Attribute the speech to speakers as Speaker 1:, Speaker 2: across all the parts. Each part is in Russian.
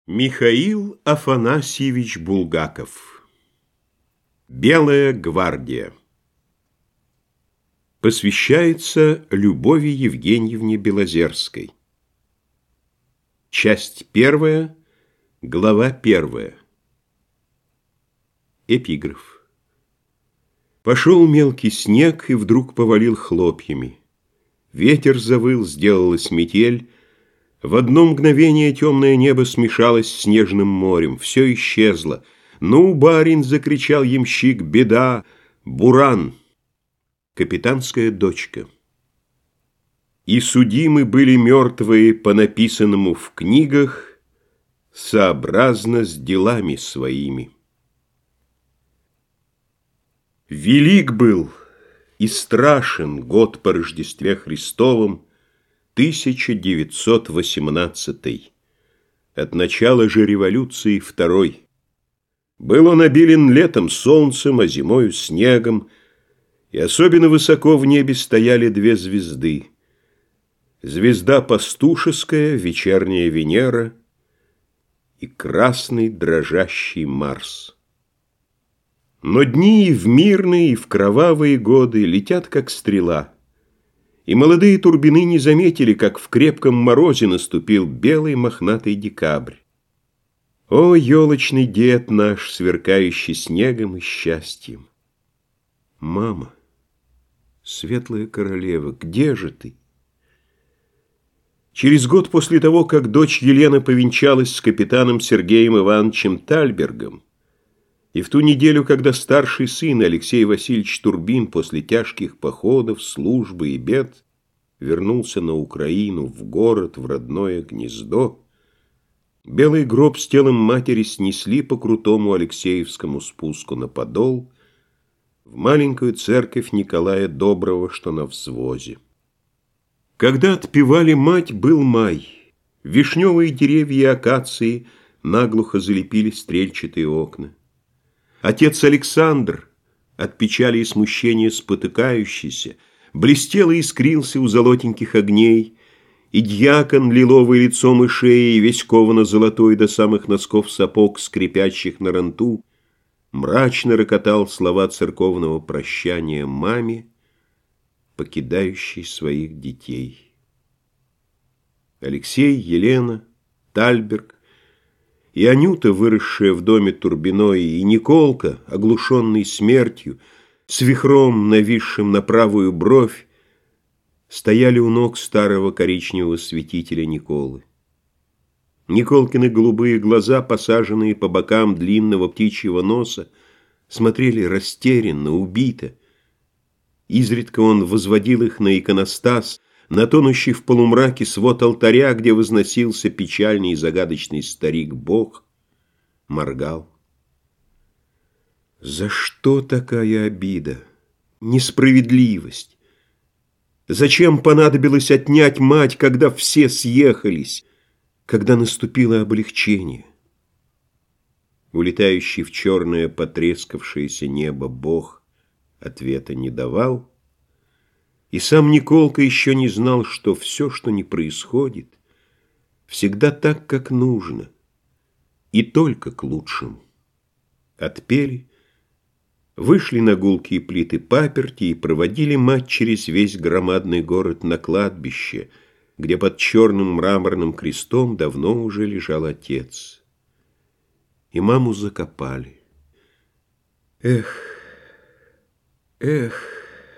Speaker 1: Михаил Афанасьевич Булгаков. Белая гвардия. Посвящается Любови Евгеньевне Белозерской. Часть первая, глава первая. Эпиграф. Пошел мелкий снег и вдруг повалил хлопьями. Ветер завыл, сделалась метель. В одно мгновение темное небо смешалось с снежным морем. Все исчезло. «Ну, барин!» — закричал ямщик. «Беда! Буран!» Капитанская дочка. И судимы были мертвые по написанному в книгах сообразно с делами своими. Велик был и страшен год по Рождестве Христовом, 1918. От начала же революции второй. Был он обилен летом солнцем, а зимою снегом, и особенно высоко в небе стояли две звезды. Звезда пастушеская, вечерняя Венера, и красный дрожащий Марс. Но дни и в мирные, и в кровавые годы летят, как стрела. И молодые турбины не заметили, как в крепком морозе наступил белый мохнатый декабрь. О, елочный дед наш, сверкающий снегом и счастьем! Мама, светлая королева, где же ты? Через год после того, как дочь Елена повенчалась с капитаном Сергеем Ивановичем Тальбергом, и в ту неделю, когда старший сын Алексей Васильевич Турбин после тяжких походов, службы и бед вернулся на Украину, в город, в родное гнездо, белый гроб с телом матери снесли по крутому Алексеевскому спуску на Подол в маленькую церковь Николая Доброго, что на взвозе. Когда отпевали мать, был май. Вишневые деревья и акации наглухо залепили стрельчатые окна. Отец Александр, от печали и смущения спотыкающийся, блестел и искрился у золотеньких огней, и дьякон, лиловый лицом и шеей, весь ковано-золотой до самых носков сапог, скрипящих на ранту, мрачно рокотал слова церковного прощания маме, покидающей своих детей. Алексей, Елена, Тальберг и Анюта, выросшая в доме Турбиной, и Николка, оглушенный смертью, с вихром, нависшим на правую бровь, стояли у ног старого коричневого святителя Николы. Николкины голубые глаза, посаженные по бокам длинного птичьего носа, смотрели растерянно, убито. Изредка он возводил их на иконостас, на тонущий в полумраке свод алтаря, где возносился печальный и загадочный старик-бог, моргал. За что такая обида, несправедливость? Зачем понадобилось отнять мать, когда все съехались, когда наступило облегчение? Улетающий в черное потрескавшееся небо Бог ответа не давал, и сам Николка еще не знал, что все, что не происходит, всегда так, как нужно, и только к лучшему. Отпели, вышли на гулкие плиты паперти и проводили мать через весь громадный город на кладбище, где под черным мраморным крестом давно уже лежал отец. И маму закопали. Эх, эх.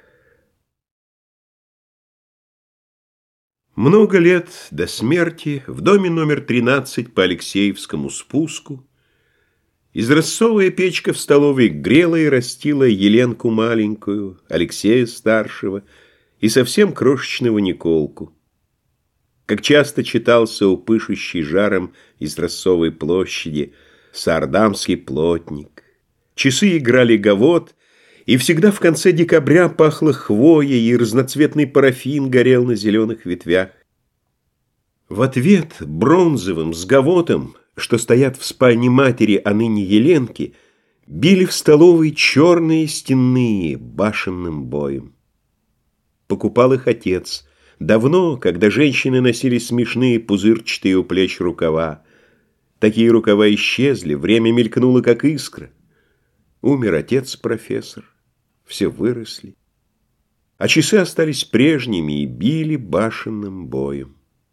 Speaker 1: Много лет до смерти в доме номер 13 по Алексеевскому спуску изразцовая печка в столовой грела и растила Еленку маленькую, Алексея старшего и совсем крошечного Николку. Как часто читался у пышущей жаром изразцовой площади саардамский плотник. Часы играли гавот, и всегда в конце декабря пахло хвоей, и разноцветный парафин горел на зеленых ветвях. В ответ бронзовым с гавотом, что стоят в спальне матери, а ныне Еленки, били в столовой черные стенные башенным боем. Покупал их отец. Давно, когда женщины носили смешные пузырчатые у плеч рукава. Такие рукава исчезли, время мелькнуло, как искра. Умер отец-профессор, все выросли. А часы остались прежними и били башенным боем.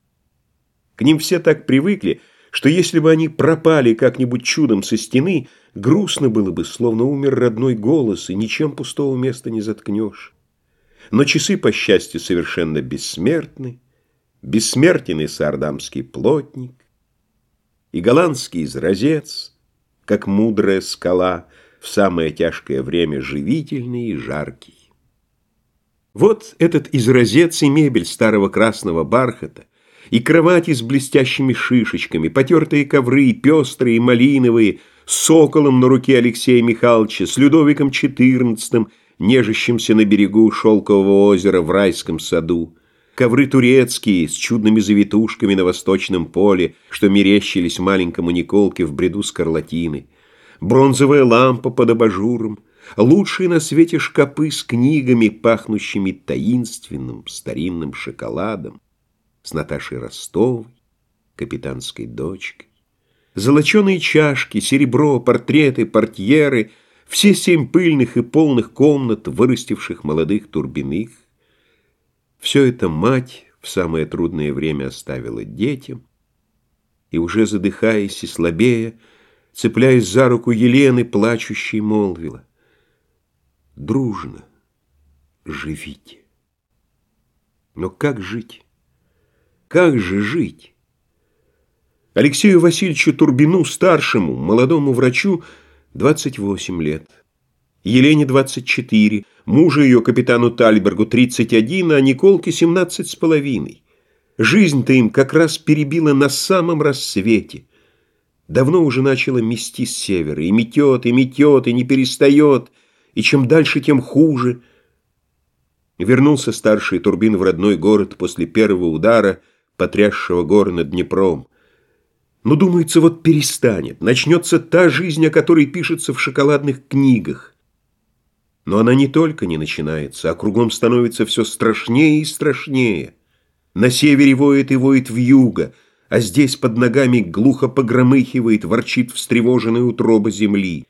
Speaker 1: К ним все так привыкли, что если бы они пропали как-нибудь чудом со стены, грустно было бы, словно умер родной голос, и ничем пустого места не заткнешь. Но часы, по счастью, совершенно бессмертны, бессмертен и саардамский плотник, и голландский изразец, как мудрая скала, в самое тяжкое время живительный и жаркий. Вот этот изразец и мебель старого красного бархата, и кровати с блестящими шишечками, потертые ковры, пестрые, малиновые, с соколом на руке Алексея Михайловича, с Людовиком XIV, нежащимся на берегу шелкового озера в райском саду, ковры турецкие с чудными завитушками на восточном поле, что мерещились маленькому Николке в бреду скарлатины, бронзовая лампа под абажуром, лучшие на свете шкапы с книгами, пахнущими таинственным старинным шоколадом, с Наташей Ростовой, капитанской дочкой, золоченые чашки, серебро, портреты, портьеры, все 7 пыльных и полных комнат, вырастивших молодых Турбиных. Все это мать в самое трудное время оставила детям, и уже задыхаясь и слабея, цепляясь за руку Елены, плачущей, молвила: «Дружно живите». Но как жить? Как же жить? Алексею Васильевичу Турбину, старшему, молодому врачу, 28 лет. Елене 24, мужу ее, капитану Тальбергу, 31, а Николке 17,5. Жизнь-то им как раз перебила на самом рассвете. Давно уже начала мести с севера, и метет, и метет, и не перестает, и чем дальше, тем хуже. Вернулся старший Турбин в родной город после первого удара, потрясшего горы над Днепром. Но, думается, вот перестанет, начнется та жизнь, о которой пишется в шоколадных книгах. Но она не только не начинается, а кругом становится все страшнее и страшнее. На севере воет и воет вьюга, а здесь под ногами глухо погромыхивает, ворчит встревоженная утроба земли.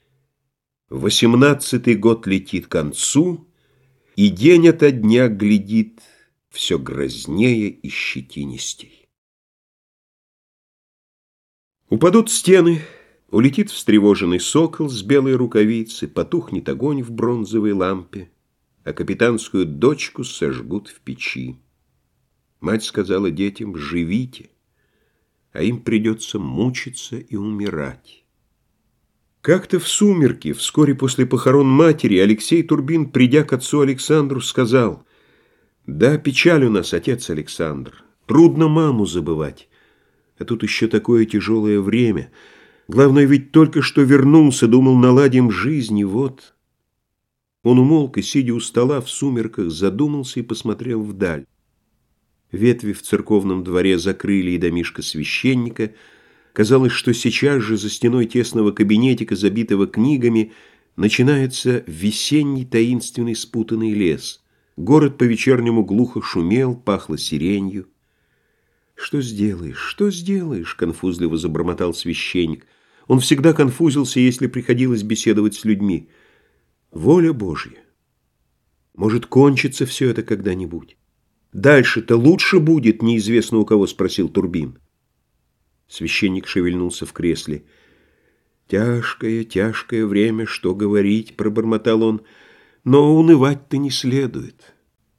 Speaker 1: 18-й год летит к концу, и день ото дня глядит все грознее и щетинистей. Упадут стены, улетит встревоженный сокол с белой рукавицы, потухнет огонь в бронзовой лампе, а капитанскую дочку сожгут в печи. Мать сказала детям: «Живите», а им придется мучиться и умирать. Как-то в сумерки, вскоре после похорон матери, Алексей Турбин, придя к отцу Александру, сказал: «Да, печаль у нас, отец Александр, трудно маму забывать, а тут еще такое тяжелое время. Главное, ведь только что вернулся, думал, наладим жизнь, и вот...» Он умолк и, сидя у стола в сумерках, задумался и посмотрел вдаль. Ветви в церковном дворе закрыли и домишко священника. Казалось, что сейчас же за стеной тесного кабинетика, забитого книгами, начинается весенний таинственный спутанный лес. Город по-вечернему глухо шумел, пахло сиренью. «Что сделаешь, что сделаешь?» — конфузливо забормотал священник. Он всегда конфузился, если приходилось беседовать с людьми. «Воля Божья. Может, кончится все это когда-нибудь? Дальше-то лучше будет, неизвестно у кого», — спросил Турбин. Священник шевельнулся в кресле. «Тяжкое, тяжкое время, что говорить», — пробормотал он, — «но унывать-то не следует».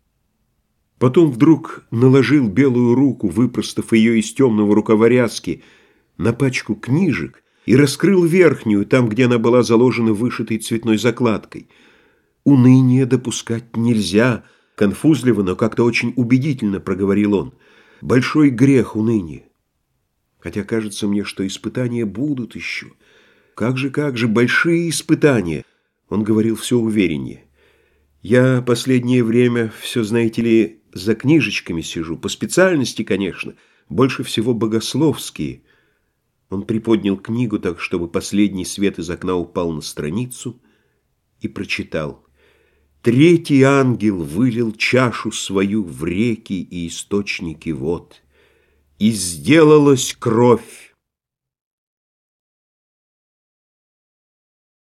Speaker 1: Потом вдруг наложил белую руку, выпростав ее из темного рукава ряски, на пачку книжек и раскрыл верхнюю, там, где она была заложена вышитой цветной закладкой. «Уныние допускать нельзя», — конфузливо, но как-то очень убедительно проговорил он. «Большой грех уныние. Хотя кажется мне, что испытания будут еще. Как же, большие испытания!» Он говорил все увереннее. «Я последнее время все, знаете ли, за книжечками сижу, по специальности, конечно, больше всего богословские». Он приподнял книгу так, чтобы последний свет из окна упал на страницу, и прочитал: «Третий ангел вылил чашу свою в реки и источники вод, и сделалась кровь.